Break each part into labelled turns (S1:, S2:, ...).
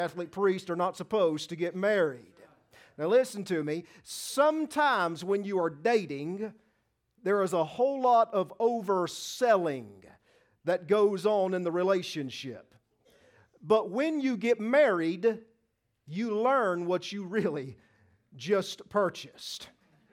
S1: Catholic priests are not supposed to get married. Now listen to me. Sometimes when you are dating, there is a whole lot of overselling that goes on in the relationship. But when you get married, you learn what you really just purchased.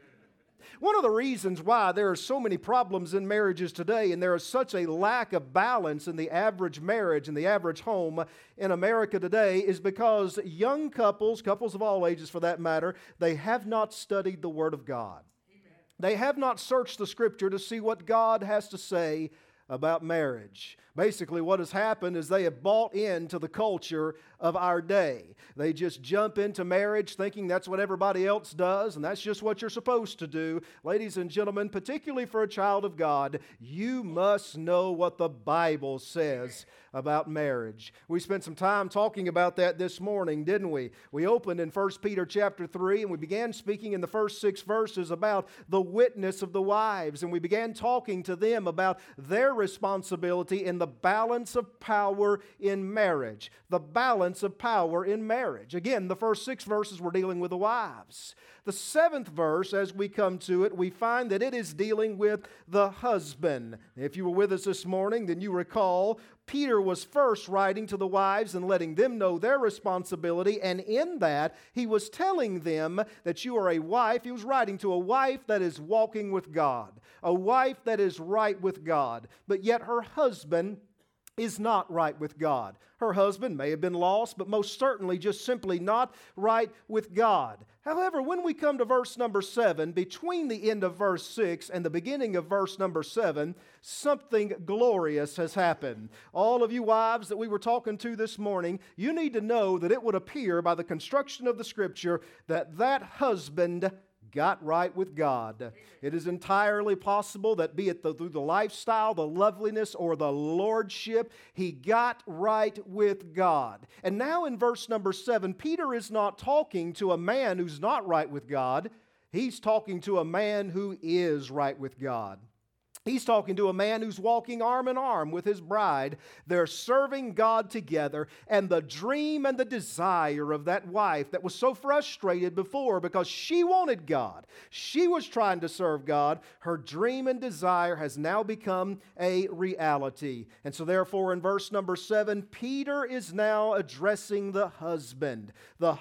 S1: One of the reasons why there are so many problems in marriages today and there is such a lack of balance in the average marriage and the average home in America today is because young couples of all ages for that matter, they have not studied the Word of God. Amen. They have not searched the Scripture to see what God has to say about marriage. Basically, what has happened is they have bought into the culture of our day. They just jump into marriage thinking that's what everybody else does, and that's just what you're supposed to do. Ladies and gentlemen, particularly for a child of God, you must know what the Bible says about marriage. We spent some time talking about that this morning, didn't we? We opened in 1 Peter chapter 3, and we began speaking in the first 6 verses about the witness of the wives, and we began talking to them about their responsibility in the balance of power in marriage. The balance of power in marriage. Again, the first 6 verses were dealing with the wives. The 7th verse, as we come to it, we find that it is dealing with the husband. If you were with us this morning, then you recall Peter was first writing to the wives and letting them know their responsibility, and in that, he was telling them that you are a wife. He was writing to a wife that is walking with God, a wife that is right with God, but yet her husband is not right with God. Her husband may have been lost, but most certainly just simply not right with God. However, when we come to verse number 7, between the end of verse 6 and the beginning of verse number 7, something glorious has happened. All of you wives that we were talking to this morning, you need to know that it would appear by the construction of the Scripture that that husband got right with God. It is entirely possible that be it through the lifestyle, the loveliness, or the lordship, he got right with God. And now in verse number 7, Peter is not talking to a man who's not right with God. He's talking to a man who is right with God. He's talking to a man who's walking arm in arm with his bride. They're serving God together, and the dream and the desire of that wife that was so frustrated before because she wanted God, she was trying to serve God, her dream and desire has now become a reality. And so therefore in verse number 7, Peter is now addressing the husband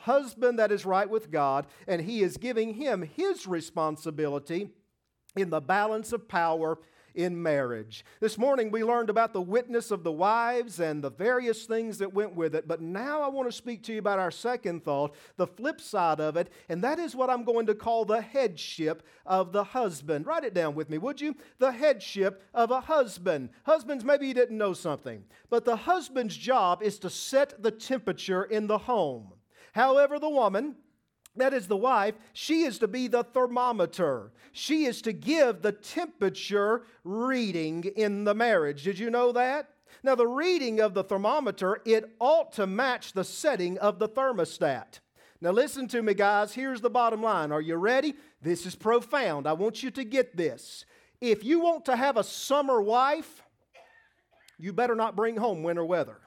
S1: that is right with God, and he is giving him his responsibility in the balance of power in marriage. This morning we learned about the witness of the wives and the various things that went with it, but now I want to speak to you about our second thought, the flip side of it, and that is what I'm going to call the headship of the husband. Write it down with me, would you? The headship of a husband. Husbands, maybe you didn't know something, but the husband's job is to set the temperature in the home. However, the woman, that is the wife, she is to be the thermometer. She is to give the temperature reading in the marriage. Did you know that? Now, the reading of the thermometer, it ought to match the setting of the thermostat. Now, listen to me, guys. Here's the bottom line. Are you ready? This is profound. I want you to get this. If you want to have a summer wife, you better not bring home winter weather.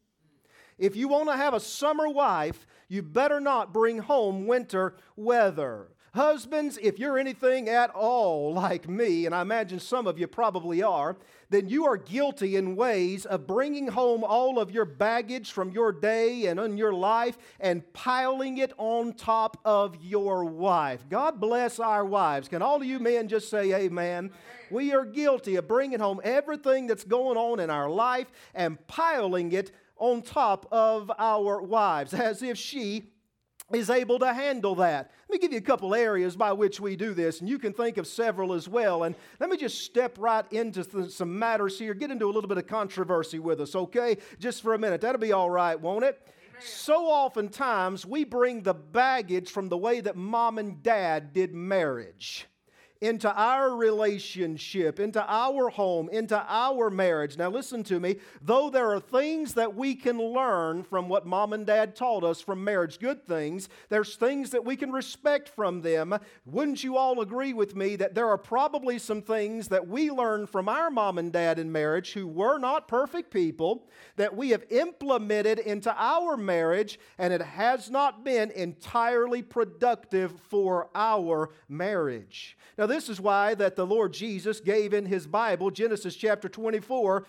S1: If you want to have a summer wife, you better not bring home winter weather. Husbands, if you're anything at all like me, and I imagine some of you probably are, then you are guilty in ways of bringing home all of your baggage from your day and in your life and piling it on top of your wife. God bless our wives. Can all of you men just say amen? We are guilty of bringing home everything that's going on in our life and piling it on top of our wives, as if she is able to handle that. Let me give you a couple areas by which we do this, and you can think of several as well. And let me just step right into some matters here, get into a little bit of controversy with us, okay? Just for a minute. That'll be all right, won't it? Amen. So oftentimes we bring the baggage from the way that mom and dad did marriage into our relationship, into our home, into our marriage. Now listen to me. Though there are things that we can learn from what mom and dad taught us from marriage, good things, there's things that we can respect from them. Wouldn't you all agree with me that there are probably some things that we learned from our mom and dad in marriage who were not perfect people that we have implemented into our marriage, and it has not been entirely productive for our marriage. Now, this is why that the Lord Jesus gave in His Bible, Genesis chapter 2,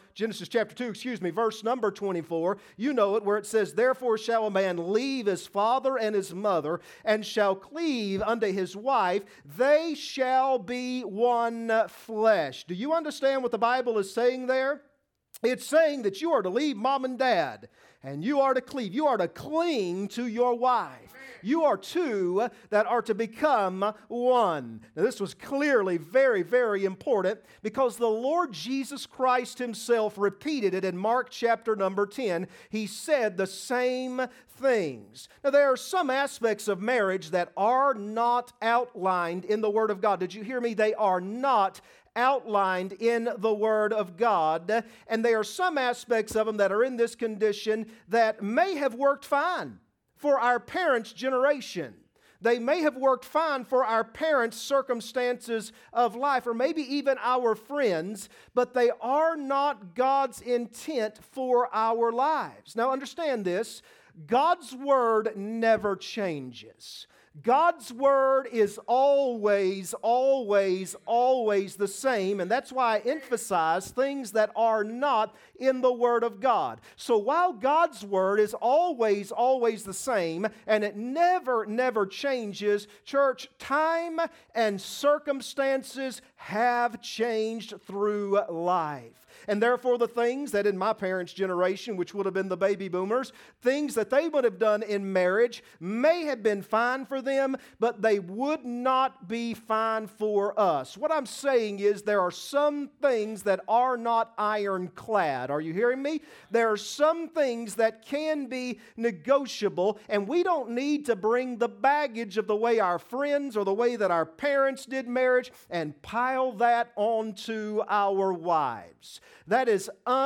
S1: verse number 24. You know it, where it says, "Therefore shall a man leave his father and his mother, and shall cleave unto his wife. They shall be one flesh." Do you understand what the Bible is saying there? It's saying that you are to leave mom and dad, and you are to cleave. You are to cling to your wife. You are two that are to become one. Now, this was clearly very, very important because the Lord Jesus Christ Himself repeated it in Mark chapter number 10. He said the same things. Now, there are some aspects of marriage that are not outlined in the Word of God. Did you hear me? They are not outlined in the Word of God. And there are some aspects of them that are in this condition that may have worked fine for our parents' generation. They may have worked fine for our parents' circumstances of life, or maybe even our friends, but they are not God's intent for our lives. Now understand this, God's Word never changes. God's Word is always, always, always the same, and that's why I emphasize things that are not in the Word of God. So while God's Word is always, always the same, and it never, never changes, church, time and circumstances have changed through life. And therefore the things that in my parents' generation, which would have been the baby boomers, things that they would have done in marriage may have been fine for them, but they would not be fine for us. What I'm saying is there are some things that are not ironclad. Are you hearing me? There are some things that can be negotiable, and we don't need to bring the baggage of the way our friends or the way that our parents did marriage and pile that onto our wives. That is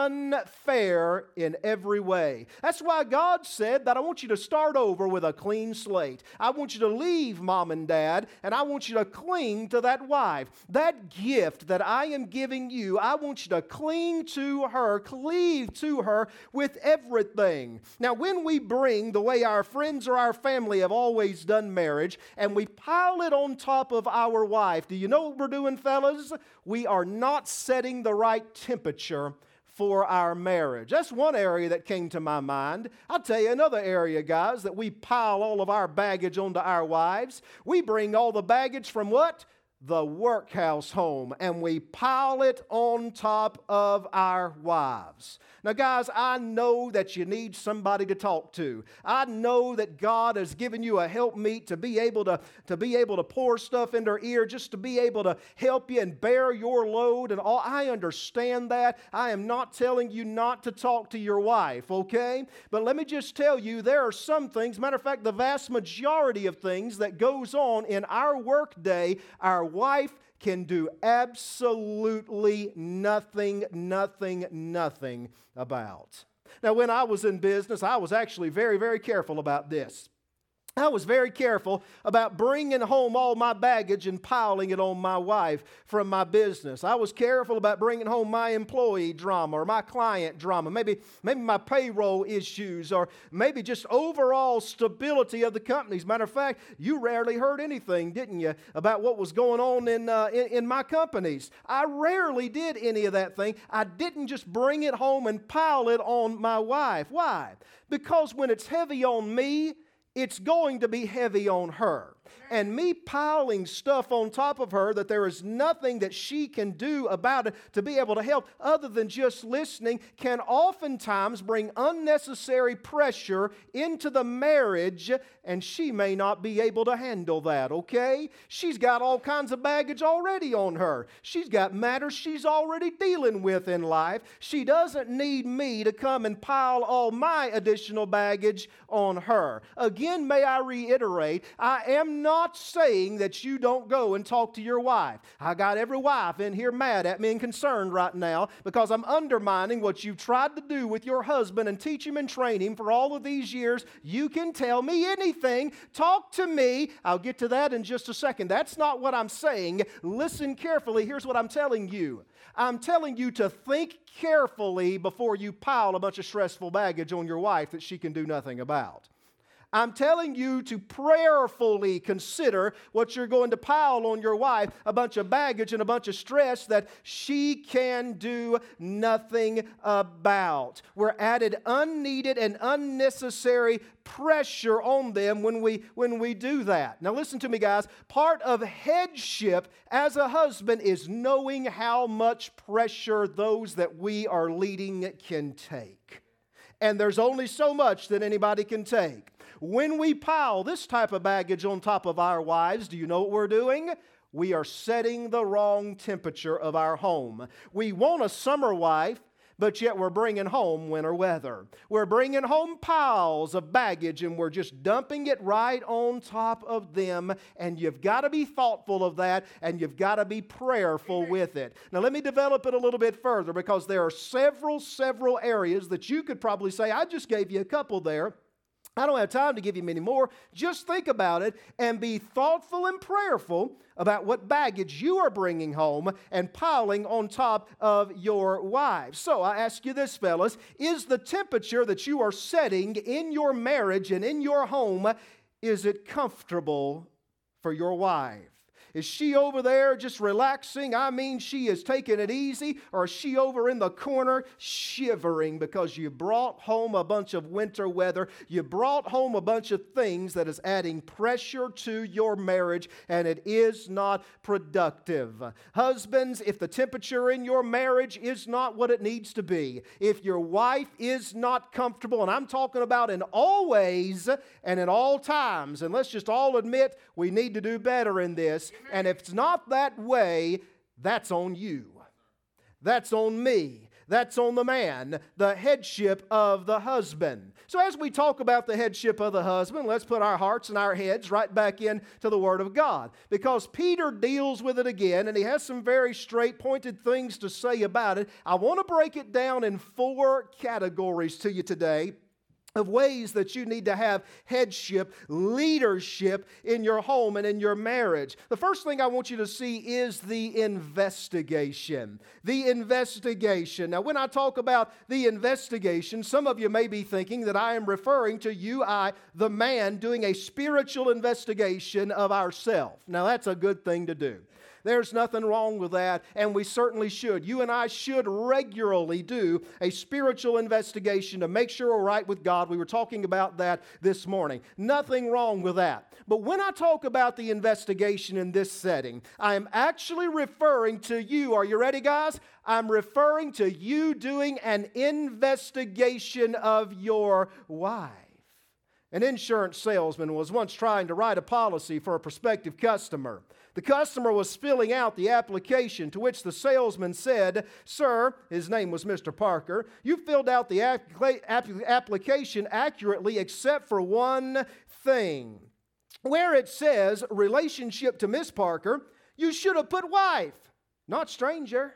S1: unfair in every way. That's why God said that I want you to start over with a clean slate. I want you to leave mom and dad, and I want you to cling to that wife. That gift that I am giving you, I want you to cling to her, cleave to her with everything. Now, when we bring the way our friends or our family have always done marriage, and we pile it on top of our wife, do you know what we're doing, fellas? We are not setting the right temperature for our marriage. That's one area that came to my mind. I'll tell you another area, guys, that we pile all of our baggage onto our wives. We bring all the baggage from what? The workhouse home, and we pile it on top of our wives. Now, guys, I know that you need somebody to talk to. I know that God has given you a helpmeet to be able to pour stuff into her ear, just to be able to help you and bear your load and all. I understand that. I am not telling you not to talk to your wife, okay? But let me just tell you, there are some things, matter of fact, the vast majority of things that goes on in our work day, our wife can do absolutely nothing about. Now, when I was in business, I was actually very, very careful about this. I was very careful about bringing home all my baggage and piling it on my wife from my business. I was careful about bringing home my employee drama or my client drama, maybe my payroll issues, or maybe just overall stability of the company. As a matter of fact, you rarely heard anything, didn't you, about what was going on in my companies. I rarely did any of that thing. I didn't just bring it home and pile it on my wife. Why? Because when it's heavy on me, it's going to be heavy on her. And me piling stuff on top of her that there is nothing that she can do about it to be able to help other than just listening can oftentimes bring unnecessary pressure into the marriage, and she may not be able to handle that, okay? She's got all kinds of baggage already on her. She's got matters she's already dealing with in life. She doesn't need me to come and pile all my additional baggage on her. Again, again, may I reiterate, I am not saying that you don't go and talk to your wife. I got every wife in here mad at me and concerned right now because I'm undermining what you've tried to do with your husband and teach him and train him for all of these years. You can tell me anything. Talk to me. I'll get to that in just a second. That's not what I'm saying. Listen carefully. Here's what I'm telling you. I'm telling you to think carefully before you pile a bunch of stressful baggage on your wife that she can do nothing about. I'm telling you to prayerfully consider what you're going to pile on your wife, a bunch of baggage and a bunch of stress that she can do nothing about. We're added unneeded and unnecessary pressure on them when we do that. Now listen to me, guys. Part of headship as a husband is knowing how much pressure those that we are leading can take. And there's only so much that anybody can take. When we pile this type of baggage on top of our wives, do you know what we're doing? We are setting the wrong temperature of our home. We want a summer wife, but yet we're bringing home winter weather. We're bringing home piles of baggage and we're just dumping it right on top of them. And you've got to be thoughtful of that and you've got to be prayerful with it. Now let me develop it a little bit further because there are several areas that you could probably say, I just gave you a couple there. I don't have time to give you many more. Just think about it and be thoughtful and prayerful about what baggage you are bringing home and piling on top of your wives. So I ask you this, fellas, is the temperature that you are setting in your marriage and in your home, is it comfortable for your wife? Is she over there just relaxing? I mean, she is taking it easy. Or is she over in the corner shivering because you brought home a bunch of winter weather? You brought home a bunch of things that is adding pressure to your marriage, and it is not productive. Husbands, if the temperature in your marriage is not what it needs to be, if your wife is not comfortable, and I'm talking about in all ways and in all times, and let's just all admit we need to do better in this. And if it's not that way, that's on you. That's on me. That's on the man, the headship of the husband. So as we talk about the headship of the husband, let's put our hearts and our heads right back into the Word of God. Because Peter deals with it again, and he has some very straight, pointed things to say about it. I want to break it down in 4 categories to you today of ways that you need to have headship, leadership in your home and in your marriage. The first thing I want you to see is the investigation. The investigation. Now, when I talk about the investigation, some of you may be thinking that I am referring to you, the man, doing a spiritual investigation of ourselves. Now, that's a good thing to do. There's nothing wrong with that, and we certainly should. You and I should regularly do a spiritual investigation to make sure we're right with God. We were talking about that this morning. Nothing wrong with that. But when I talk about the investigation in this setting, I am actually referring to you. Are you ready, guys? I'm referring to you doing an investigation of your wife. An insurance salesman was once trying to write a policy for a prospective customer. The customer was filling out the application, to which the salesman said, "Sir," his name was Mr. Parker, "you filled out the application accurately except for one thing. Where it says relationship to Miss Parker, you should have put wife, not stranger."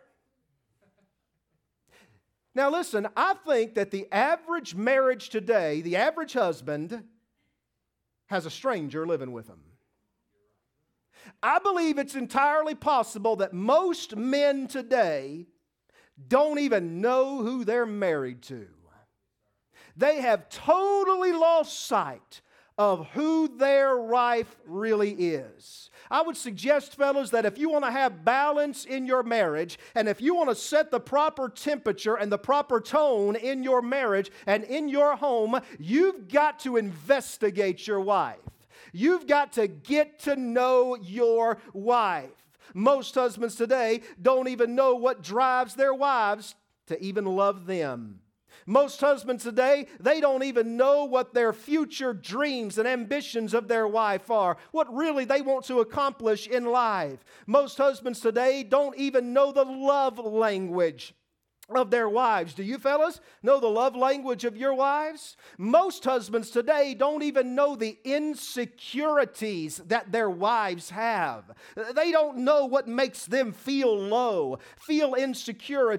S1: Now listen, I think that the average marriage today, the average husband, has a stranger living with him. I believe it's entirely possible that most men today don't even know who they're married to. They have totally lost sight of who their wife really is. I would suggest, fellas, that if you want to have balance in your marriage, and if you want to set the proper temperature and the proper tone in your marriage and in your home, you've got to investigate your wife. You've got to get to know your wife. Most husbands today don't even know what drives their wives to even love them. Most husbands today, they don't even know what their future dreams and ambitions of their wife are, what really they want to accomplish in life. Most husbands today don't even know the love language of their wives. Do you fellas know the love language of your wives? Most husbands today don't even know the insecurities that their wives have. They don't know what makes them feel low, feel insecure.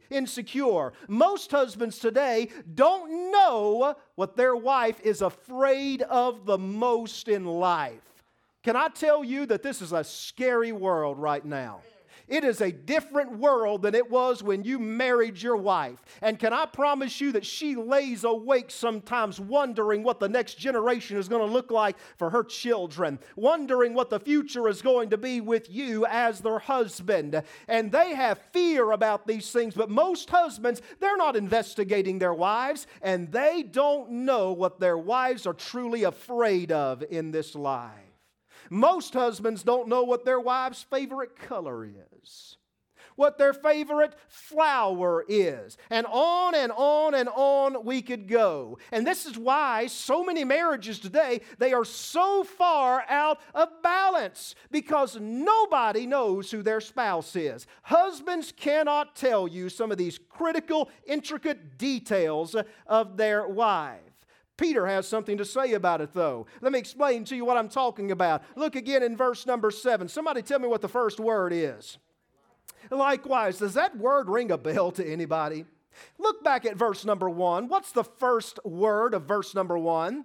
S1: Most husbands today don't know what their wife is afraid of the most in life. Can I tell you that this is a scary world right now? It is a different world than it was when you married your wife. And can I promise you that she lays awake sometimes wondering what the next generation is going to look like for her children, wondering what the future is going to be with you as their husband. And they have fear about these things, but most husbands, they're not investigating their wives, and they don't know what their wives are truly afraid of in this life. Most husbands don't know what their wife's favorite color is, what their favorite flower is, and on and on and on we could go. And this is why so many marriages today, they are so far out of balance, because nobody knows who their spouse is. Husbands cannot tell you some of these critical, intricate details of their wife. Peter has something to say about it, though. Let me explain to you what I'm talking about. Look again in verse number 7. Somebody tell me what the first word is. Likewise. Does that word ring a bell to anybody? Look back at verse number 1. What's the first word of verse number 1?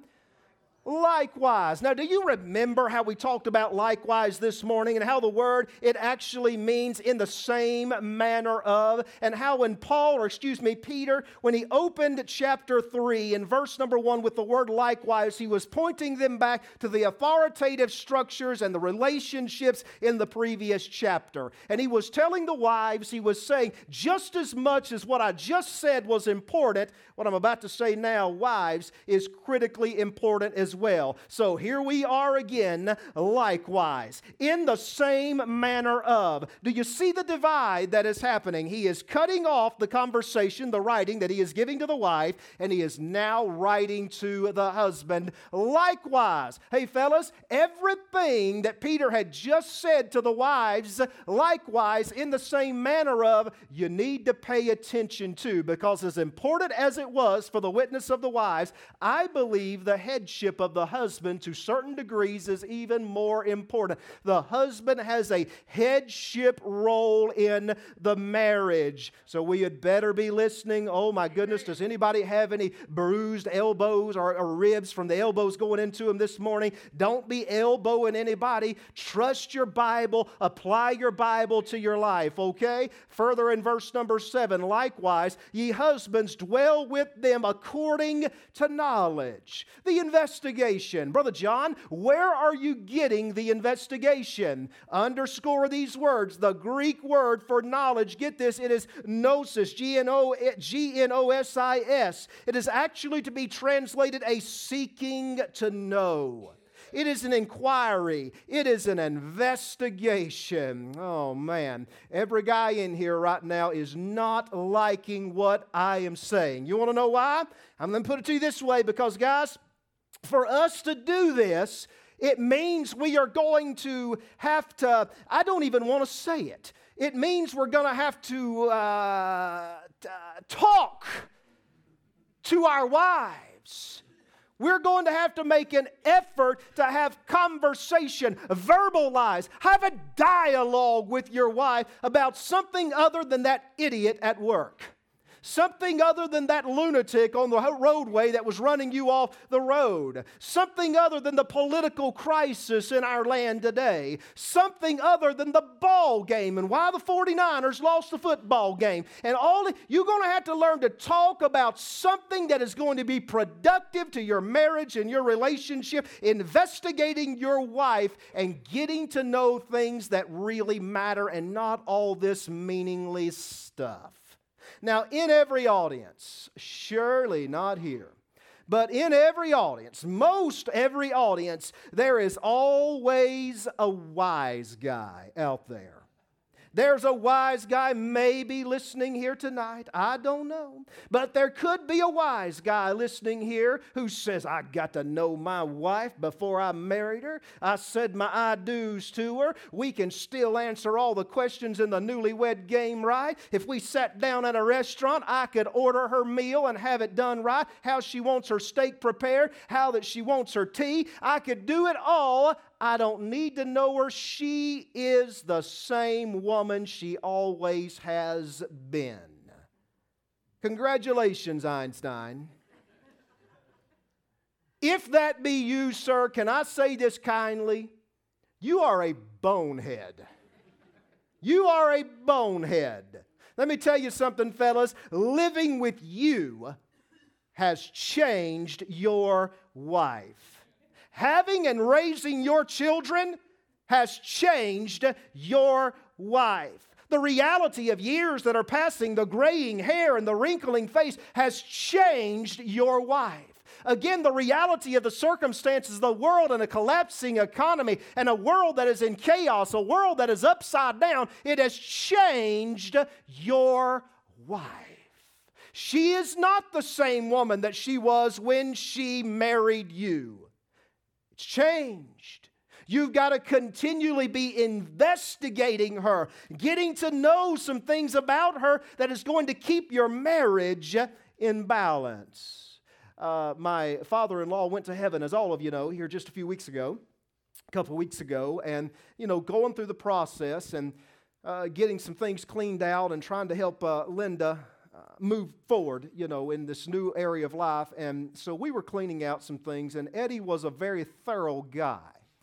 S1: Likewise. Now, do you remember how we talked about likewise this morning, and how the word, it actually means in the same manner of, and how when Peter, when he opened chapter 3 in verse number 1 with the word likewise, he was pointing them back to the authoritative structures and the relationships in the previous chapter. And he was telling the wives, he was saying, just as much as what I just said was important, what I'm about to say now, wives, is critically important as well. So here we are again, likewise, in the same manner of. Do you see the divide that is happening? He is cutting off the conversation, the writing that he is giving to the wife, and he is now writing to the husband. Likewise. Hey fellas, everything that Peter had just said to the wives, likewise, in the same manner of, you need to pay attention to, because as important as it was for the witness of the wives, I believe the headship of the husband to certain degrees is even more important. The husband has a headship role in the marriage. So we had better be listening. Oh my goodness, does anybody have any bruised elbows or ribs from the elbows going into them this morning? Don't be elbowing anybody. Trust your Bible. Apply your Bible to your life, okay? Further in verse number 7, likewise, ye husbands dwell with them according to knowledge. The investigation. Brother John, where are you getting the investigation? Underscore these words. The Greek word for knowledge, get this, it is gnosis, G-N-O-S-I-S. It is actually to be translated a seeking to know. It is an inquiry. It is an investigation. Oh, man. Every guy in here right now is not liking what I am saying. You want to know why? I'm going to put it to you this way, because, guys, for us to do this, it means we are going to have to, I don't even want to say it. It means we're going to have to talk to our wives. We're going to have to make an effort to have conversation, verbalize, have a dialogue with your wife about something other than that idiot at work. Something other than that lunatic on the roadway that was running you off the road. Something other than the political crisis in our land today. Something other than the ball game and why the 49ers lost the football game. And you're going to have to learn to talk about something that is going to be productive to your marriage and your relationship, investigating your wife and getting to know things that really matter and not all this meaningless stuff. Now, in every audience, surely not here, but in every audience, most every audience, there is always a wise guy out there. There's a wise guy maybe listening here tonight. I don't know. But there could be a wise guy listening here who says, I got to know my wife before I married her. I said my I-do's to her. We can still answer all the questions in the newlywed game right. If we sat down at a restaurant, I could order her meal and have it done right. How she wants her steak prepared, how that she wants her tea. I could do it all. I don't need to know her. She is the same woman she always has been. Congratulations, Einstein. If that be you, sir, can I say this kindly? You are a bonehead. You are a bonehead. Let me tell you something, fellas. Living with you has changed your wife. Having and raising your children has changed your wife. The reality of years that are passing, the graying hair and the wrinkling face has changed your wife. Again, the reality of the circumstances of the world and a collapsing economy and a world that is in chaos, a world that is upside down, it has changed your wife. She is not the same woman that she was when she married you. It's changed. You've got to continually be investigating her, getting to know some things about her that is going to keep your marriage in balance. My father-in-law went to heaven, as all of you know, here just a couple of weeks ago, and, going through the process and getting some things cleaned out and trying to help Linda move forward, in this new area of life. And so we were cleaning out some things, and Eddie was a very thorough guy.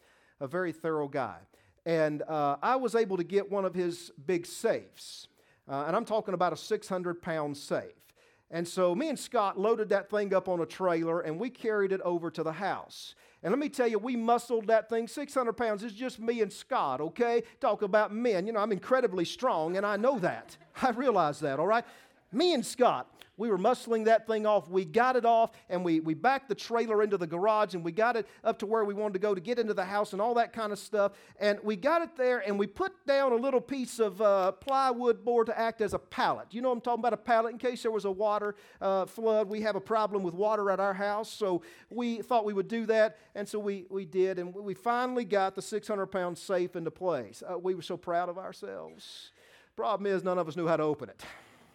S1: And I was able to get one of his big safes. And I'm talking about a 600-pound safe. And so me and Scott loaded that thing up on a trailer, and we carried it over to the house. And let me tell you, we muscled that thing. 600 pounds is just me and Scott, okay? Talk about men. I'm incredibly strong, and I know that. I realize that, all right? Me and Scott, we were muscling that thing off. We got it off, and we backed the trailer into the garage, and we got it up to where we wanted to go to get into the house and all that kind of stuff. And we got it there, and we put down a little piece of plywood board to act as a pallet. You know what I'm talking about, a pallet? In case there was a water flood, we have a problem with water at our house, so we thought we would do that, and so we did, and we finally got the 600-pound safe into place. We were so proud of ourselves. Problem is, none of us knew how to open it.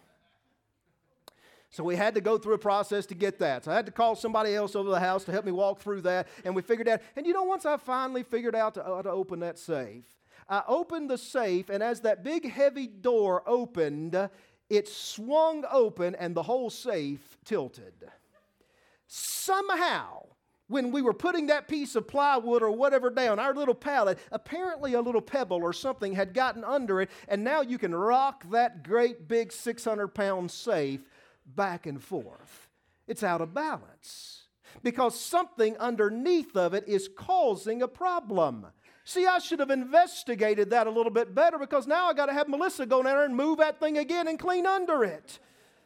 S1: So we had to go through a process to get that. So I had to call somebody else over the house to help me walk through that, and we figured out. And once I finally figured out how to open that safe, I opened the safe, and as that big heavy door opened, it swung open and the whole safe tilted. Somehow, when we were putting that piece of plywood or whatever down, our little pallet, apparently a little pebble or something had gotten under it, and now you can rock that great big 600-pound safe back and forth. It's out of balance because something underneath of it is causing a problem. See, I should have investigated that a little bit better, because now I got to have Melissa go down there and move that thing again and clean under it.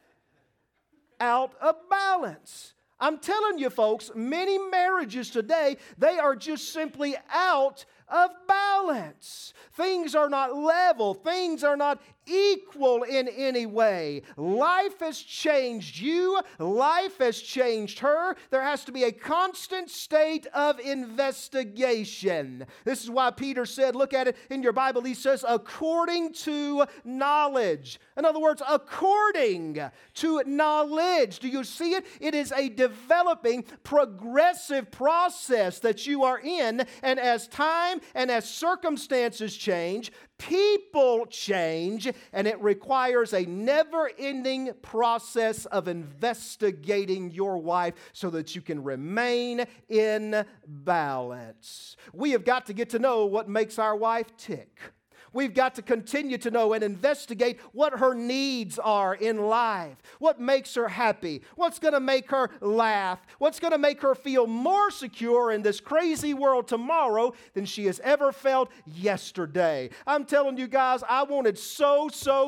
S1: Out of balance. I'm telling you, folks, many marriages today, they are just simply out of balance. Things are not level. Things are not equal in any way. Life has changed you. Life has changed her. There has to be a constant state of investigation. This is why Peter said, look at it in your Bible, he says, according to knowledge. In other words, according to knowledge. Do you see it? It is a developing, progressive process that you are in, and as time and as circumstances change, people change, and it requires a never-ending process of investigating your wife so that you can remain in balance. We have got to get to know what makes our wife tick. We've got to continue to know and investigate what her needs are in life, what makes her happy, what's going to make her laugh, what's going to make her feel more secure in this crazy world tomorrow than she has ever felt yesterday. I'm telling you guys, I wanted so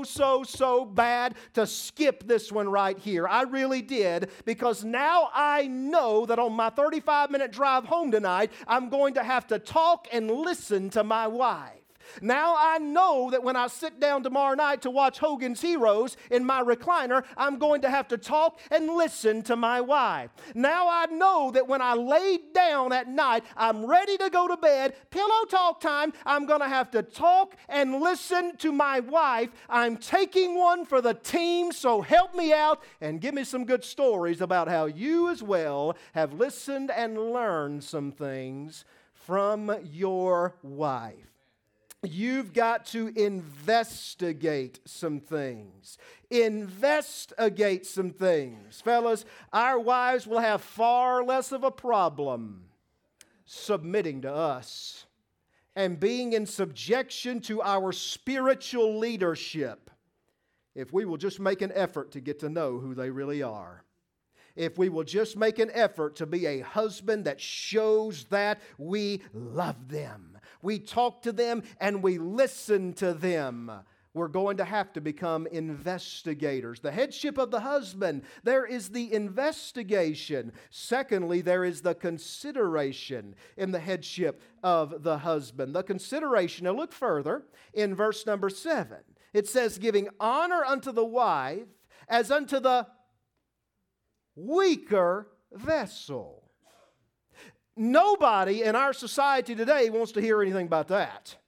S1: bad to skip this one right here. I really did, because now I know that on my 35-minute drive home tonight, I'm going to have to talk and listen to my wife. Now I know that when I sit down tomorrow night to watch Hogan's Heroes in my recliner, I'm going to have to talk and listen to my wife. Now I know that when I lay down at night, I'm ready to go to bed, pillow talk time, I'm going to have to talk and listen to my wife. I'm taking one for the team, so help me out and give me some good stories about how you as well have listened and learned some things from your wife. You've got to investigate some things. Investigate some things. Fellas, our wives will have far less of a problem submitting to us and being in subjection to our spiritual leadership if we will just make an effort to get to know who they really are. If we will just make an effort to be a husband that shows that we love them. We talk to them and we listen to them. We're going to have to become investigators. The headship of the husband, there is the investigation. Secondly, there is the consideration in the headship of the husband. The consideration, now look further in verse number 7. It says, giving honor unto the wife as unto the weaker vessel. Nobody in our society today wants to hear anything about that.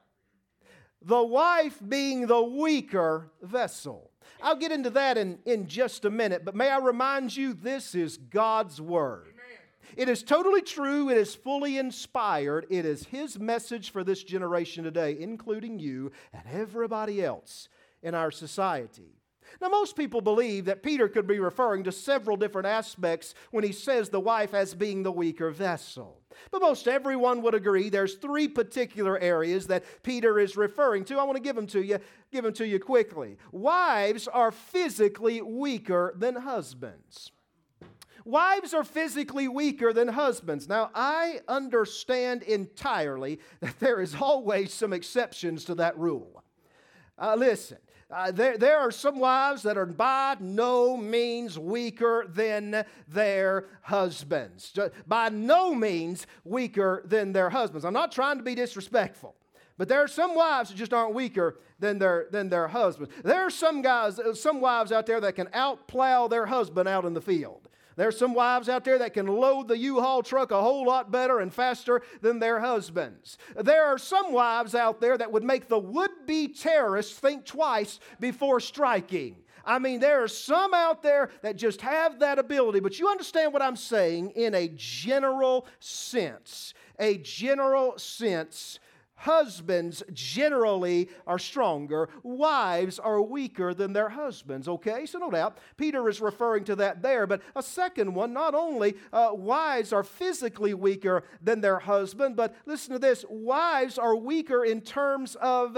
S1: The wife being the weaker vessel. I'll get into that in just a minute, but may I remind you, this is God's Word. It is totally true. It is fully inspired. It is His message for this generation today, including you and everybody else in our society. Now, most people believe that Peter could be referring to several different aspects when he says the wife as being the weaker vessel. But most everyone would agree there's three particular areas that Peter is referring to. I want to give them to you quickly. Wives are physically weaker than husbands. Wives are physically weaker than husbands. Now, I understand entirely that there is always some exceptions to that rule. Listen. There are some wives that are by no means weaker than their husbands. By no means weaker than their husbands. I'm not trying to be disrespectful, but there are some wives that just aren't weaker than their husbands. There are some wives out there that can outplow their husband out in the field. There's some wives out there that can load the U-Haul truck a whole lot better and faster than their husbands. There are some wives out there that would make the would-be terrorists think twice before striking. I mean, there are some out there that just have that ability, but you understand what I'm saying in a general sense. A general sense. Husbands generally are stronger. Wives are weaker than their husbands, okay? So no doubt, Peter is referring to that there. But a second one, not only wives are physically weaker than their husband, but listen to this, wives are weaker in terms of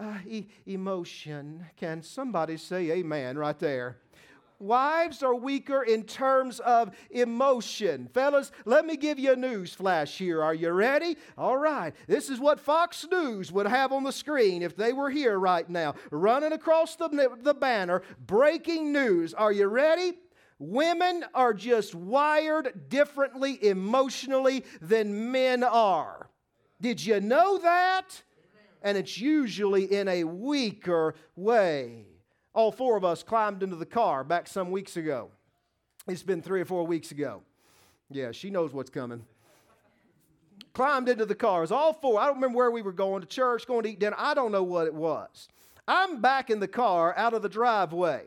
S1: emotion. Can somebody say amen right there? Wives are weaker in terms of emotion. Fellas, let me give you a news flash here. Are you ready? All right. This is what Fox News would have on the screen if they were here right now. Running across the banner, breaking news. Are you ready? Women are just wired differently emotionally than men are. Did you know that? And it's usually in a weaker way. All four of us climbed into the car back some weeks ago. It's been 3 or 4 weeks ago. Yeah, she knows what's coming. Climbed into the car. It was all four. I don't remember where we were going, to church, going to eat dinner. I don't know what it was. I'm back in the car out of the driveway.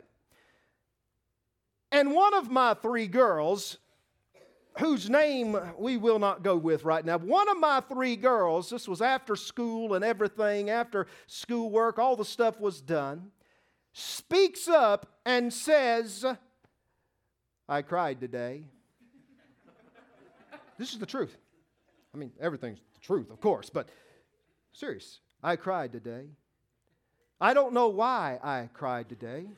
S1: And one of my 3 girls, whose name we will not go with right now, one of my 3 girls, this was after school and everything, after schoolwork, all the stuff was done, speaks up and says, I cried today. This is the truth. I mean, everything's the truth, of course, but serious. I cried today. I don't know why I cried today.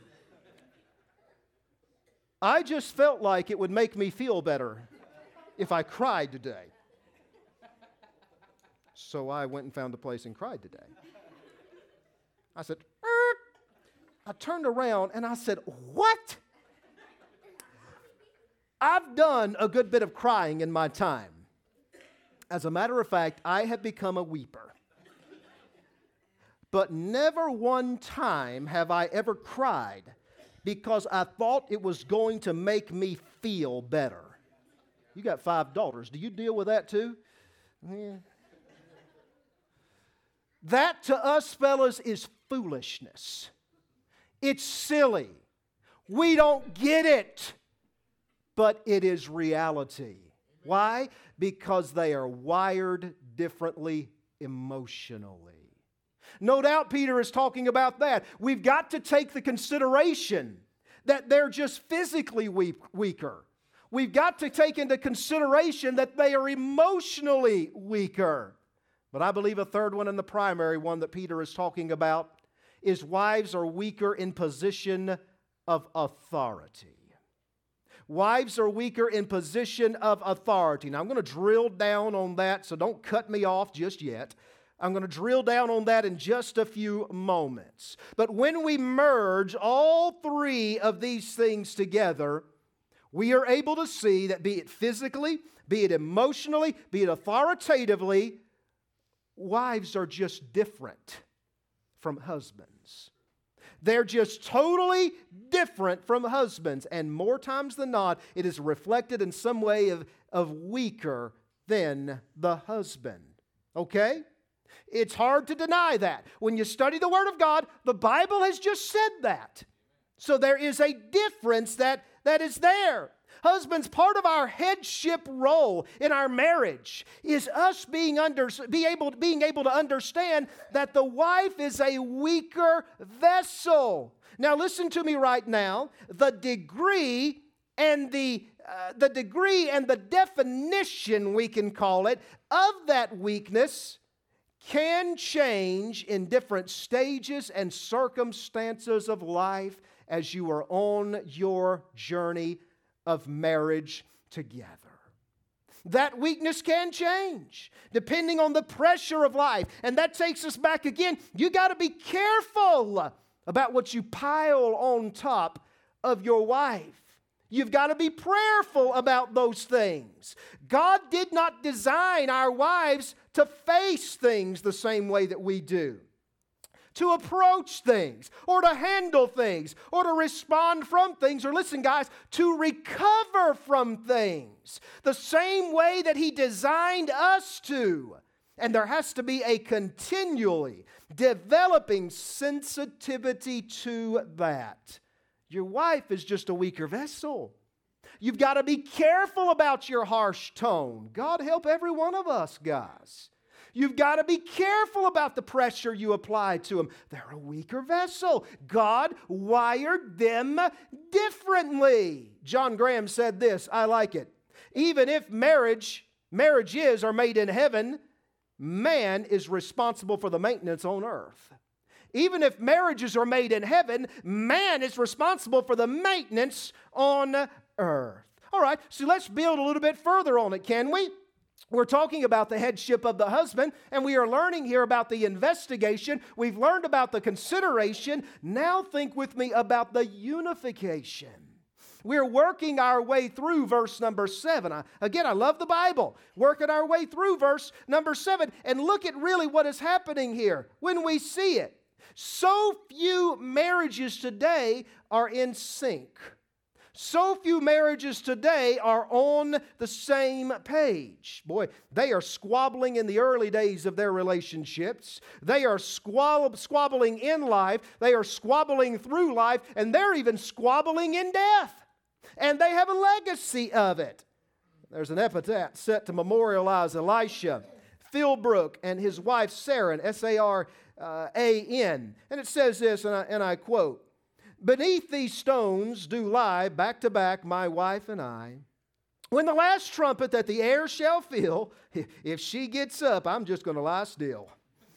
S1: I just felt like it would make me feel better if I cried today. So I went and found a place and cried today. I said, I turned around and I said, what? I've done a good bit of crying in my time. As a matter of fact, I have become a weeper. but never one time have I ever cried because I thought it was going to make me feel better. You got 5 daughters. Do you deal with that too? Yeah. That to us, fellas, is foolishness. It's silly. We don't get it. But it is reality. Why? Because they are wired differently emotionally. No doubt Peter is talking about that. We've got to take the consideration that they're just physically weaker. We've got to take into consideration that they are emotionally weaker. But I believe a third one, and the primary one that Peter is talking about, is wives are weaker in position of authority. Wives are weaker in position of authority. Now I'm going to drill down on that, so don't cut me off just yet. I'm going to drill down on that in just a few moments. But when we merge all 3 of these things together, we are able to see that, be it physically, be it emotionally, be it authoritatively, wives are just different from husbands. They're just totally different from husbands. And more times than not, it is reflected in some way of weaker than the husband. Okay? It's hard to deny that. When you study the Word of God, the Bible has just said that. So there is a difference that is there. Husbands, part of our headship role in our marriage is us being able to understand that the wife is a weaker vessel. Now listen to me right now. The degree and the definition, we can call it, of that weakness can change in different stages and circumstances of life as you are on your journey of marriage together. That weakness can change depending on the pressure of life. And that takes us back again. You got to be careful about what you pile on top of your wife. You've got to be prayerful about those things. God did not design our wives to face things the same way that we do, to approach things, or to handle things, or to respond from things, or listen guys, to recover from things, the same way that He designed us to. And there has to be a continually developing sensitivity to that. Your wife is just a weaker vessel. You've got to be careful about your harsh tone. God help every one of us, guys. You've got to be careful about the pressure you apply to them. They're a weaker vessel. God wired them differently. John Graham said this, I like it. Even if marriages are made in heaven, man is responsible for the maintenance on earth. Even if marriages are made in heaven, man is responsible for the maintenance on earth. All right, so let's build a little bit further on it, can we? We're talking about the headship of the husband, and we are learning here about the investigation. We've learned about the consideration. Now think with me about the unification. We're working our way through verse number 7. I love the Bible. Working our way through verse number 7. And look at really what is happening here when we see it. So few marriages today are in sync. So few marriages today are on the same page. Boy, they are squabbling in the early days of their relationships. They are squabbling in life. They are squabbling through life. And they're even squabbling in death. And they have a legacy of it. There's an epitaph set to memorialize Elisha Philbrook and his wife Saran, S-A-R-A-N. And it says this, and I quote, "Beneath these stones do lie, back to back, my wife and I. When the last trumpet that the air shall fill, if she gets up, I'm just going to lie still."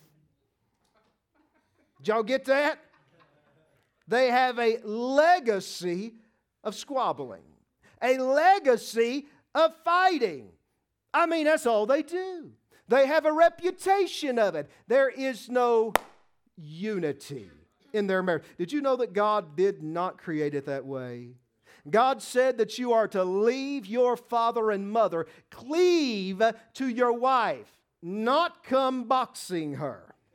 S1: Did y'all get that? They have a legacy of squabbling, a legacy of fighting. I mean, that's all they do. They have a reputation of it. There is no unity in their marriage. Did you know that God did not create it that way? God said that you are to leave your father and mother, cleave to your wife, not come boxing her.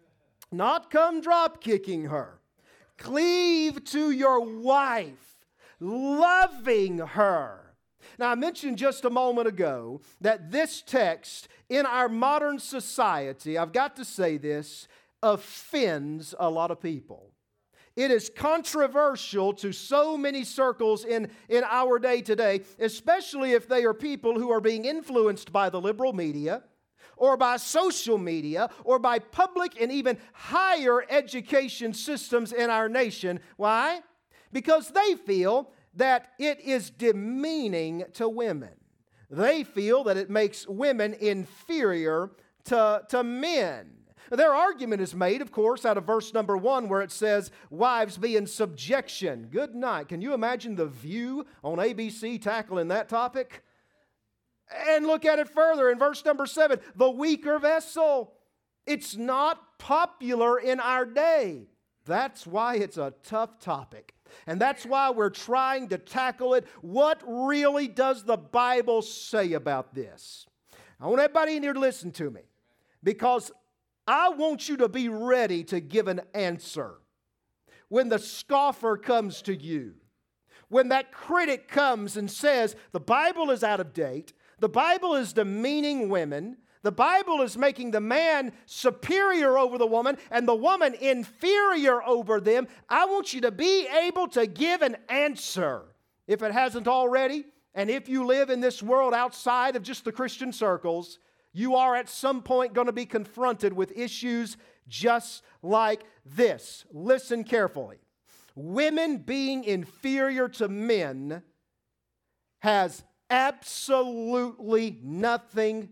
S1: not come drop kicking her. Cleave to your wife, loving her. Now, I mentioned just a moment ago that this text in our modern society, I've got to say this, offends a lot of people. It is controversial to so many circles in our day today, especially if they are people who are being influenced by the liberal media, or by social media, or by public and even higher education systems in our nation. Why? Because they feel that it is demeaning to women. They feel that it makes women inferior to men. Their argument is made, of course, out of verse number 1 where it says, wives be in subjection. Good night. Can you imagine The View on ABC tackling that topic? And look at it further in verse number 7, the weaker vessel. It's not popular in our day. That's why it's a tough topic. And that's why we're trying to tackle it. What really does the Bible say about this? I want everybody in here to listen to me, because I want you to be ready to give an answer. When the scoffer comes to you, when that critic comes and says, the Bible is out of date, the Bible is demeaning women, the Bible is making the man superior over the woman and the woman inferior over them, I want you to be able to give an answer, if it hasn't already. And if you live in this world outside of just the Christian circles, you are at some point going to be confronted with issues just like this. Listen carefully. Women being inferior to men has absolutely nothing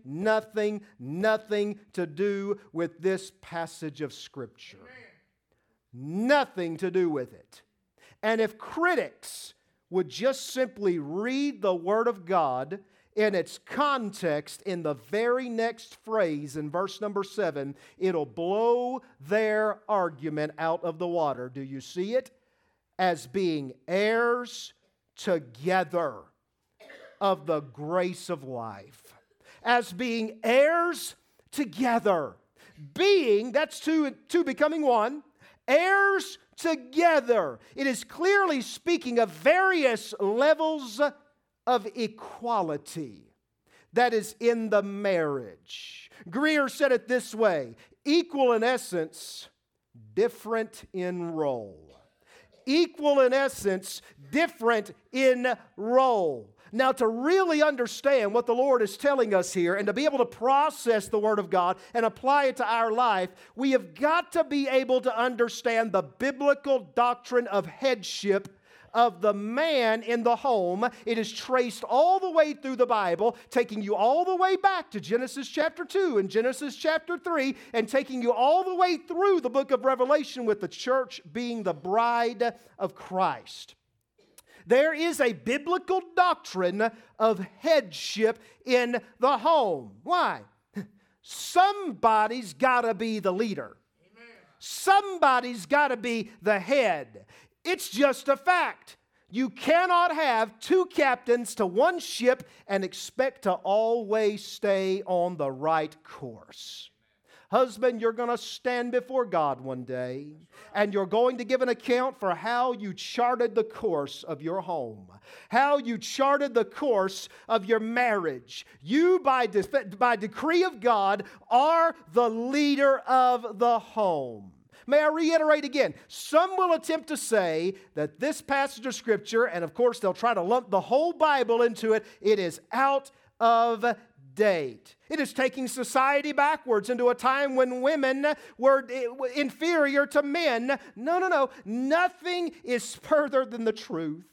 S1: to do with this passage of Scripture. Nothing to do with it. And if critics would just simply read the Word of God in its context in the very next phrase in verse number 7, it'll blow their argument out of the water. Do you see it? As being heirs together of the grace of life. As being heirs together. Being, that's two becoming one. Heirs together. It is clearly speaking of various levels of equality that is in the marriage. Greer said it this way: equal in essence, different in role. Equal in essence, different in role. Now, to really understand what the Lord is telling us here and to be able to process the Word of God and apply it to our life, we have got to be able to understand the biblical doctrine of headship of the man in the home. It is traced all the way through the Bible, taking you all the way back to Genesis chapter 2 and Genesis chapter 3, and taking you all the way through the book of Revelation, with the church being the bride of Christ. There is a biblical doctrine of headship in the home. Why? Somebody's got to be the leader. Amen. Somebody's got to be the head. It's just a fact. You cannot have two captains to one ship and expect to always stay on the right course. Husband, you're going to stand before God one day, and you're going to give an account for how you charted the course of your home, how you charted the course of your marriage. You, by decree of God, are the leader of the home. May I reiterate again, some will attempt to say that this passage of Scripture, and of course they'll try to lump the whole Bible into it, it is out of date. It is taking society backwards into a time when women were inferior to men. No. Nothing is further than the truth.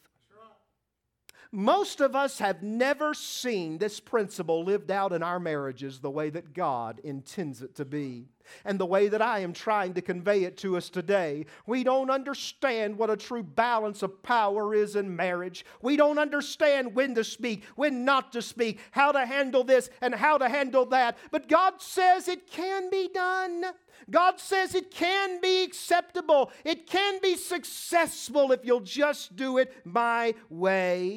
S1: Most of us have never seen this principle lived out in our marriages the way that God intends it to be, and the way that I am trying to convey it to us today. We don't understand what a true balance of power is in marriage. We don't understand when to speak, when not to speak, how to handle this and how to handle that. But God says it can be done. God says it can be acceptable. It can be successful if you'll just do it my way.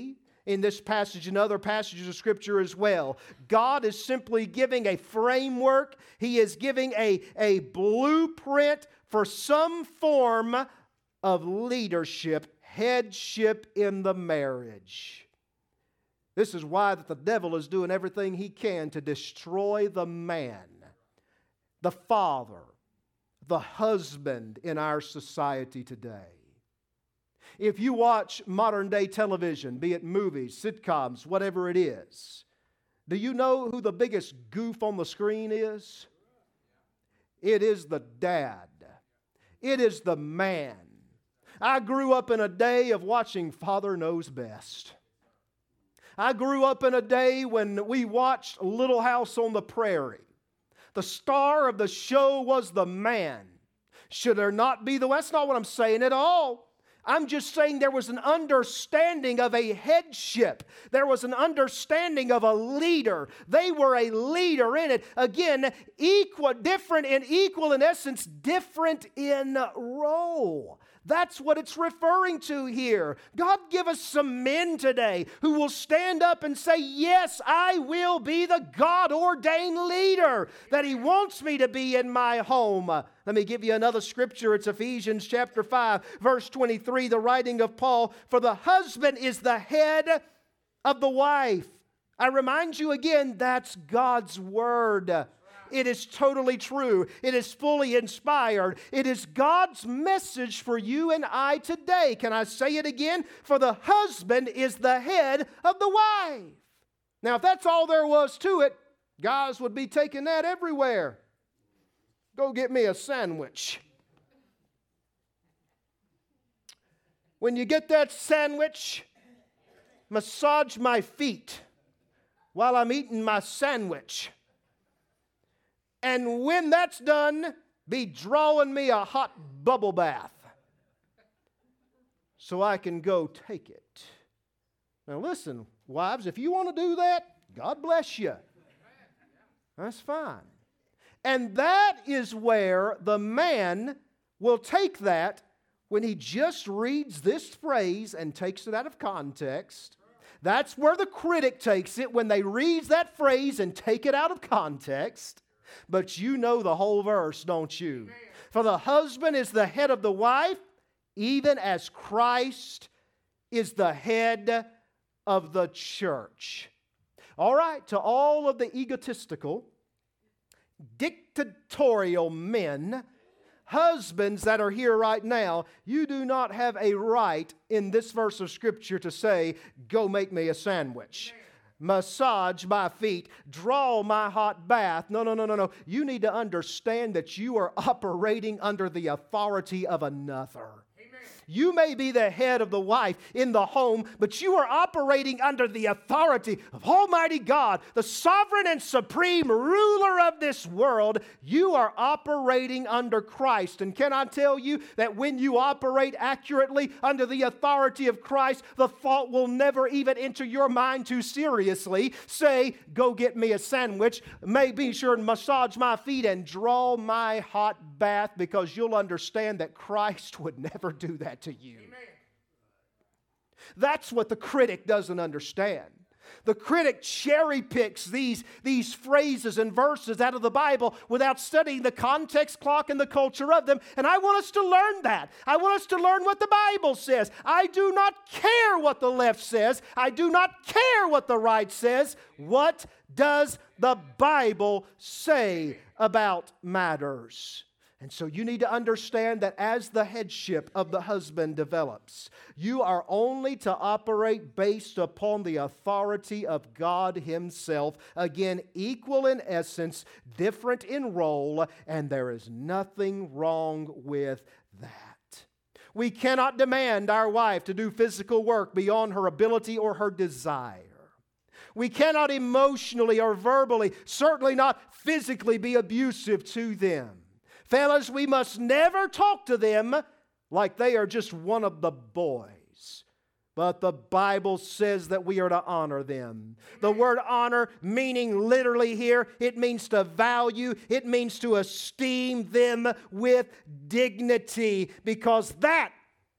S1: in this passage and other passages of Scripture as well. God is simply giving a framework. He is giving a blueprint for some form of leadership, headship in the marriage. This is why that the devil is doing everything he can to destroy the man, the father, the husband in our society today. If you watch modern day television, be it movies, sitcoms, whatever it is, do you know who the biggest goof on the screen is? It is the dad. It is the man. I grew up in a day of watching Father Knows Best. I grew up in a day when we watched Little House on the Prairie. The star of the show was the man. Should there not be the... That's not what I'm saying at all. I'm just saying there was an understanding of a headship. There was an understanding of a leader. They were a leader in it. Again, different in essence, different in role. That's what it's referring to here. God, give us some men today who will stand up and say, yes, I will be the God-ordained leader that He wants me to be in my home. Let me give you another scripture. It's Ephesians chapter 5, verse 23, the writing of Paul. For the husband is the head of the wife. I remind you again, that's God's word. It is totally true. It is fully inspired. It is God's message for you and I today. Can I say it again? For the husband is the head of the wife. Now, if that's all there was to it, guys would be taking that everywhere. Go get me a sandwich. When you get that sandwich, massage my feet while I'm eating my sandwich. And when that's done, be drawing me a hot bubble bath so I can go take it. Now listen, wives, if you want to do that, God bless you. That's fine. And that is where the man will take that when he just reads this phrase and takes it out of context. That's where the critic takes it when they read that phrase and take it out of context. But you know the whole verse, don't you? Amen. For the husband is the head of the wife, even as Christ is the head of the church. All right, to all of the egotistical, dictatorial men, husbands that are here right now, you do not have a right in this verse of Scripture to say, go make me a sandwich. Massage my feet, draw my hot bath. No. You need to understand that you are operating under the authority of another. You may be the head of the wife in the home, but you are operating under the authority of Almighty God, the sovereign and supreme ruler of this world. You are operating under Christ. And can I tell you that when you operate accurately under the authority of Christ, the thought will never even enter your mind to seriously say, go get me a sandwich, be sure and massage my feet and draw my hot bath, because you'll understand that Christ would never do that to you. Amen. That's what the critic doesn't understand. The critic cherry picks these phrases and verses out of the Bible without studying the context, clock, and the culture of them. And I want us to learn that. I want us to learn what the Bible says. I do not care what the left says. I do not care what the right says. What does the Bible say about matters? And so you need to understand that as the headship of the husband develops, you are only to operate based upon the authority of God Himself. Again, equal in essence, different in role, and there is nothing wrong with that. We cannot demand our wife to do physical work beyond her ability or her desire. We cannot emotionally or verbally, certainly not physically, be abusive to them. Fellas, we must never talk to them like they are just one of the boys. But the Bible says that we are to honor them. The word honor, meaning literally here, it means to value. It means to esteem them with dignity, because that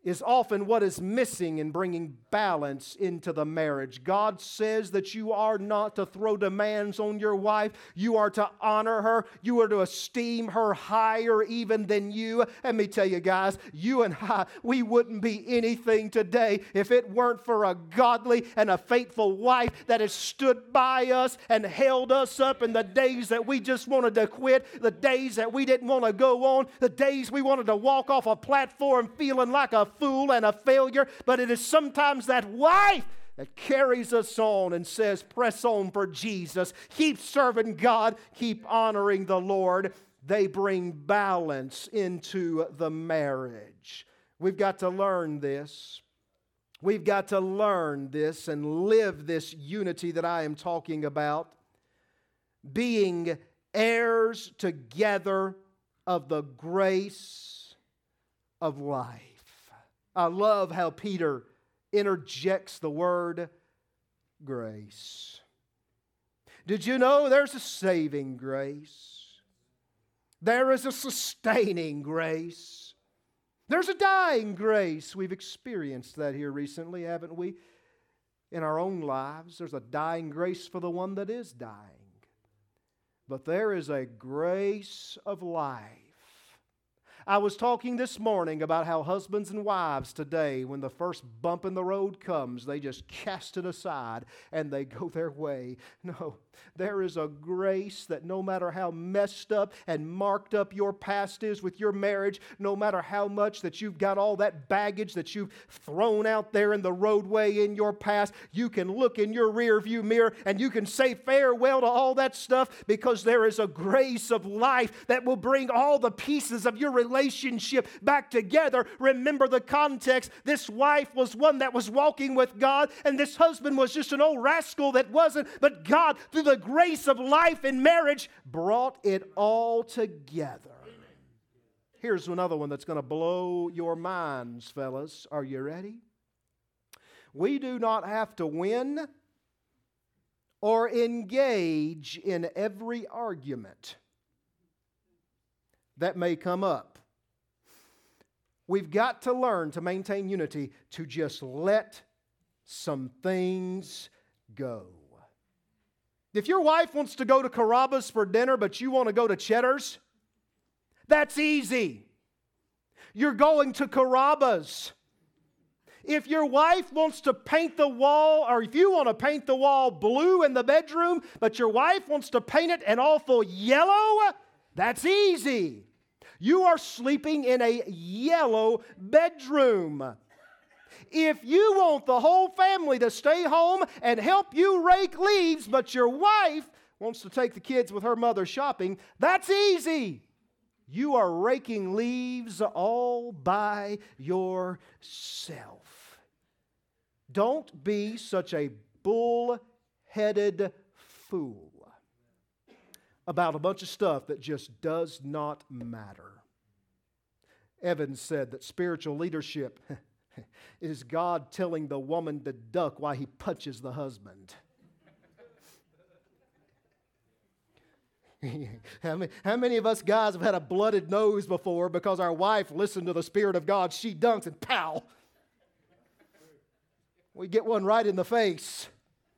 S1: is often what is missing in bringing balance into the marriage. God says that you are not to throw demands on your wife. You are to honor her. You are to esteem her higher even than you. Let me tell you guys, you and I, we wouldn't be anything today if it weren't for a godly and a faithful wife that has stood by us and held us up in the days that we just wanted to quit, the days that we didn't want to go on, the days we wanted to walk off a platform feeling like a fool and a failure. But it is sometimes that wife that carries us on and says, press on for Jesus. Keep serving God. Keep honoring the Lord. They bring balance into the marriage. We've got to learn this. We've got to learn this and live this unity that I am talking about. Being heirs together of the grace of life. I love how Peter interjects the word grace. Did you know there's a saving grace? There is a sustaining grace. There's a dying grace. We've experienced that here recently, haven't we? In our own lives, there's a dying grace for the one that is dying. But there is a grace of life. I was talking this morning about how husbands and wives today, when the first bump in the road comes, they just cast it aside and they go their way. No, there is a grace that no matter how messed up and marked up your past is with your marriage, no matter how much that you've got all that baggage that you've thrown out there in the roadway in your past, you can look in your rear view mirror and you can say farewell to all that stuff, because there is a grace of life that will bring all the pieces of your relationship back together. Remember the context. This wife was one that was walking with God, and this husband was just an old rascal that wasn't. But God, through the grace of life in marriage, brought it all together. Here's another one that's going to blow your minds, fellas. Are you ready? We do not have to win or engage in every argument that may come up. We've got to learn to maintain unity, to just let some things go. If your wife wants to go to Carrabba's for dinner, but you want to go to Cheddar's, that's easy. You're going to Carrabba's. If your wife wants to paint the wall, or if you want to paint the wall blue in the bedroom, but your wife wants to paint it an awful yellow, that's easy. You are sleeping in a yellow bedroom. If you want the whole family to stay home and help you rake leaves, but your wife wants to take the kids with her mother shopping, that's easy. You are raking leaves all by yourself. Don't be such a bull-headed fool about a bunch of stuff that just does not matter. Evans said that spiritual leadership is God telling the woman to duck while he punches the husband. How many of us guys have had a blooded nose before because our wife listened to the Spirit of God? She dunks and pow! We get one right in the face.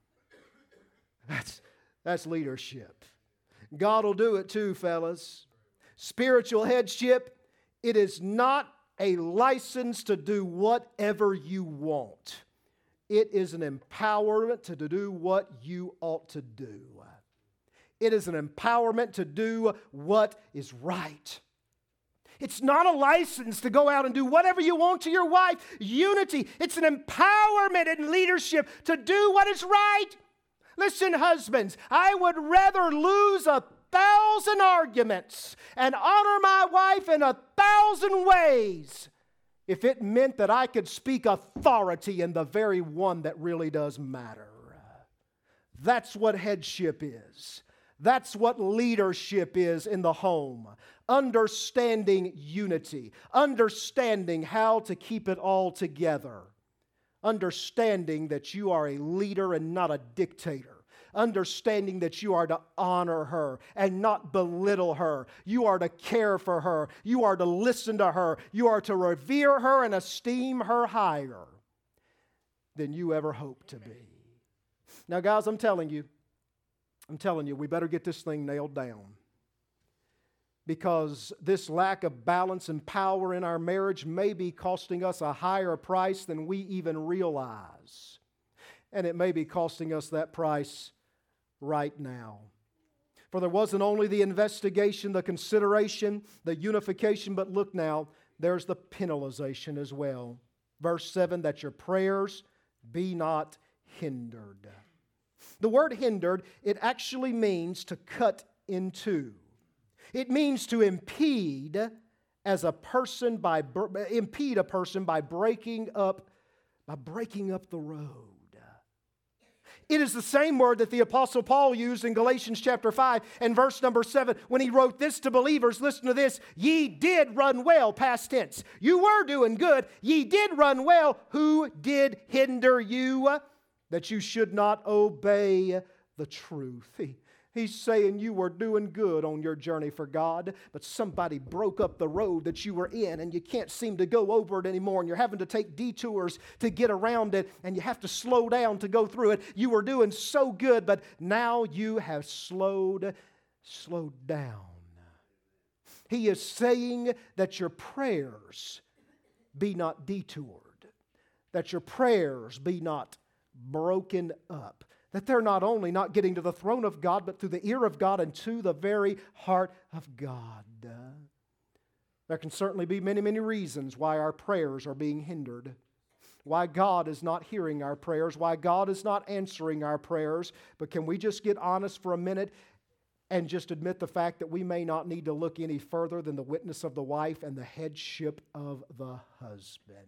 S1: That's leadership. God will do it too, fellas. Spiritual headship, it is not a license to do whatever you want. It is an empowerment to do what you ought to do. It is an empowerment to do what is right. It's not a license to go out and do whatever you want to your wife. Unity, it's an empowerment in leadership to do what is right. Listen, husbands, I would rather lose 1,000 arguments and honor my wife in 1,000 ways if it meant that I could speak authority in the very one that really does matter. That's what headship is. That's what leadership is in the home. Understanding unity. Understanding how to keep it all together. Understanding that you are a leader and not a dictator. understanding that you are to honor her and not belittle her. You are to care for her. You are to listen to her. You are to revere her and esteem her higher than you ever hoped to be. Now, guys, I'm telling you, we better get this thing nailed down. Because this lack of balance and power in our marriage may be costing us a higher price than we even realize. And it may be costing us that price right now. For there wasn't only the investigation, the consideration, the unification, but look now, there's the penalization as well. Verse 7, that your prayers be not hindered. The word hindered, it actually means to cut in two. It means to impede a person by breaking up the road. It is the same word that the Apostle Paul used in Galatians chapter 5 and verse number 7 when he wrote this to believers. Listen to this. Ye did run well, past tense. You were doing good. Ye did run well. Who did hinder you that you should not obey the truth? He's saying you were doing good on your journey for God, but somebody broke up the road that you were in and you can't seem to go over it anymore, and you're having to take detours to get around it, and you have to slow down to go through it. You were doing so good, but now you have slowed down. He is saying that your prayers be not detoured, that your prayers be not broken up. That they're not only not getting to the throne of God, but through the ear of God and to the very heart of God. There can certainly be many, many reasons why our prayers are being hindered. Why God is not hearing our prayers. Why God is not answering our prayers. But can we just get honest for a minute and just admit the fact that we may not need to look any further than the witness of the wife and the headship of the husband?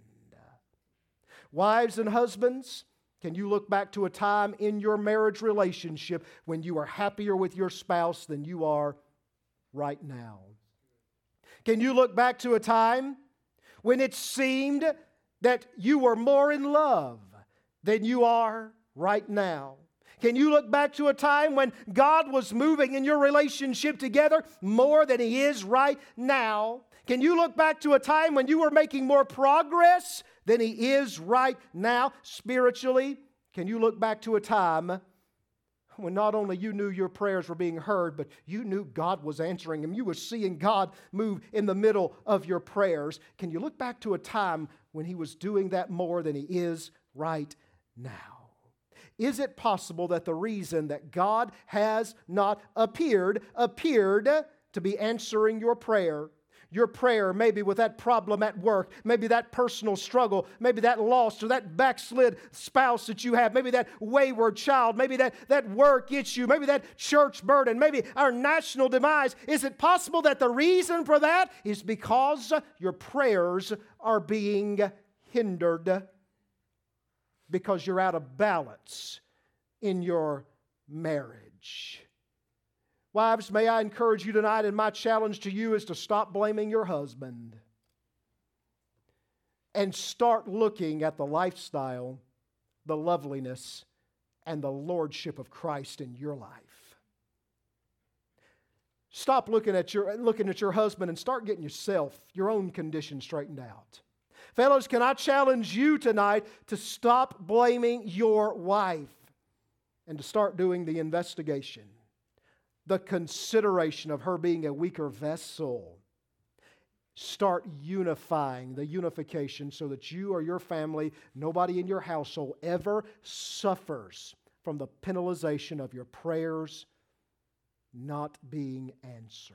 S1: Wives and husbands, can you look back to a time in your marriage relationship when you are happier with your spouse than you are right now? Can you look back to a time when it seemed that you were more in love than you are right now? Can you look back to a time when God was moving in your relationship together more than He is right now? Can you look back to a time when you were making more progress than He is right now spiritually? Can you look back to a time when not only you knew your prayers were being heard, but you knew God was answering them? You were seeing God move in the middle of your prayers. Can you look back to a time when He was doing that more than He is right now? Is it possible that the reason that God has not appeared to be answering your prayer maybe with that problem at work, maybe that personal struggle, maybe that lost or that backslid spouse that you have, maybe that wayward child, maybe that work issue, maybe that church burden, maybe our national demise? Is it possible that the reason for that is because your prayers are being hindered because you're out of balance in your marriage? Wives, may I encourage you tonight, and my challenge to you is to stop blaming your husband and start looking at the lifestyle, the loveliness, and the lordship of Christ in your life. Stop looking at your husband and start getting your own condition straightened out. Fellows, can I challenge you tonight to stop blaming your wife and to start doing the investigation, the consideration of her being a weaker vessel. Start unifying, the unification, so that you or your family, nobody in your household ever suffers from the penalization of your prayers not being answered.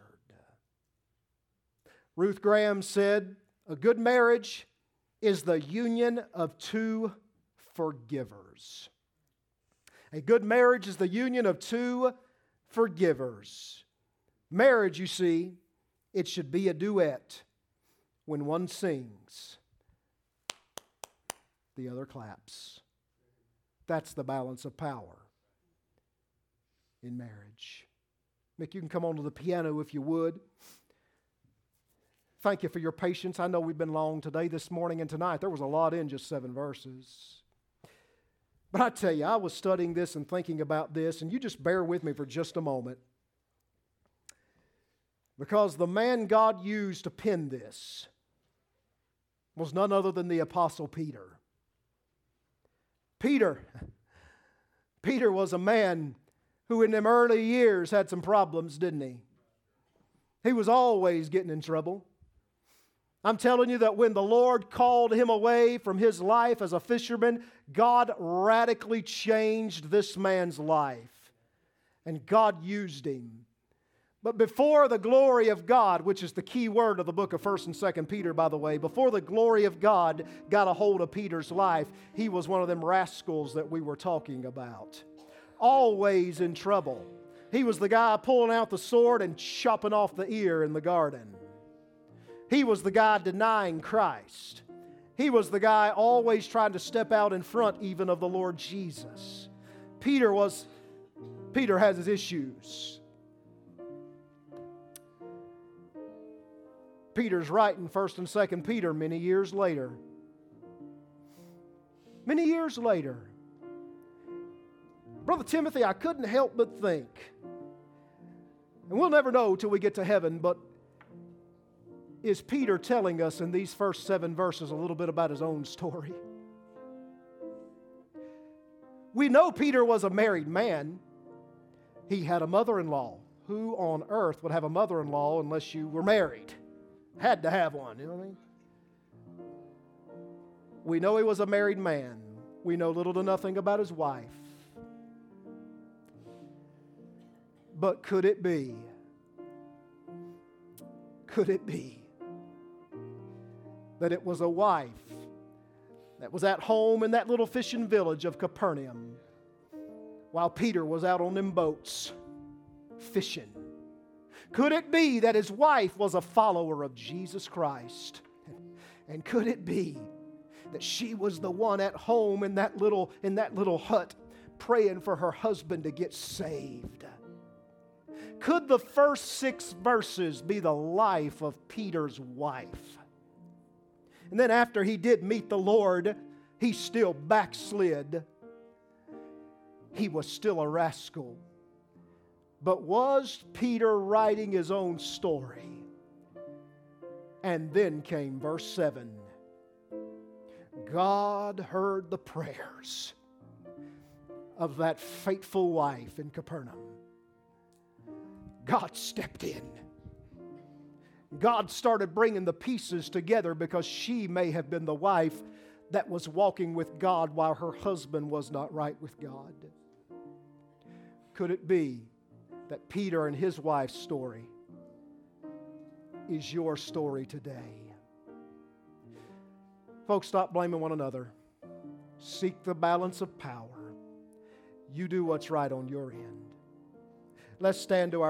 S1: Ruth Graham said, a good marriage is the union of two forgivers. A good marriage is the union of two forgivers. Marriage, you see, it should be a duet. When one sings, the other claps. That's the balance of power in marriage. Mick, you can come onto the piano if you would. Thank you for your patience. I know we've been long today, this morning, and tonight. There was a lot in just 7 verses. But I tell you, I was studying this and thinking about this, and you just bear with me for just a moment. Because the man God used to pen this was none other than the Apostle Peter. Peter was a man who in them early years had some problems, didn't he? He was always getting in trouble. I'm telling you that when the Lord called him away from his life as a fisherman, God radically changed this man's life. And God used him. But before the glory of God, which is the key word of the book of 1st and 2nd Peter, by the way, before the glory of God got a hold of Peter's life, he was one of them rascals that we were talking about. Always in trouble. He was the guy pulling out the sword and chopping off the ear in the garden. He was the guy denying Christ. He was the guy always trying to step out in front even of the Lord Jesus. Peter has his issues. Peter's writing 1st and 2nd Peter many years later. Many years later. Brother Timothy, I couldn't help but think, and we'll never know till we get to heaven, but is Peter telling us in these first 7 verses a little bit about his own story? We know Peter was a married man. He had a mother-in-law. Who on earth would have a mother-in-law unless you were married? Had to have one, you know what I mean? We know he was a married man. We know little to nothing about his wife. But could it be that it was a wife that was at home in that little fishing village of Capernaum while Peter was out on them boats fishing? Could it be that his wife was a follower of Jesus Christ? And could it be that she was the one at home in that little hut praying for her husband to get saved? Could the first 6 verses be the life of Peter's wife? And then after he did meet the Lord, he still backslid. He was still a rascal. But was Peter writing his own story? And then came verse 7. God heard the prayers of that faithful wife in Capernaum. God stepped in. God started bringing the pieces together because she may have been the wife that was walking with God while her husband was not right with God. Could it be that Peter and his wife's story is your story today? Folks, stop blaming one another. Seek the balance of power. You do what's right on your end. Let's stand to our